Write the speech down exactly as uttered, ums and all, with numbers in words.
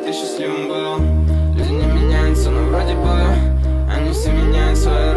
ты счастливым был. Люди не меняются, но вроде бы они все меняют свое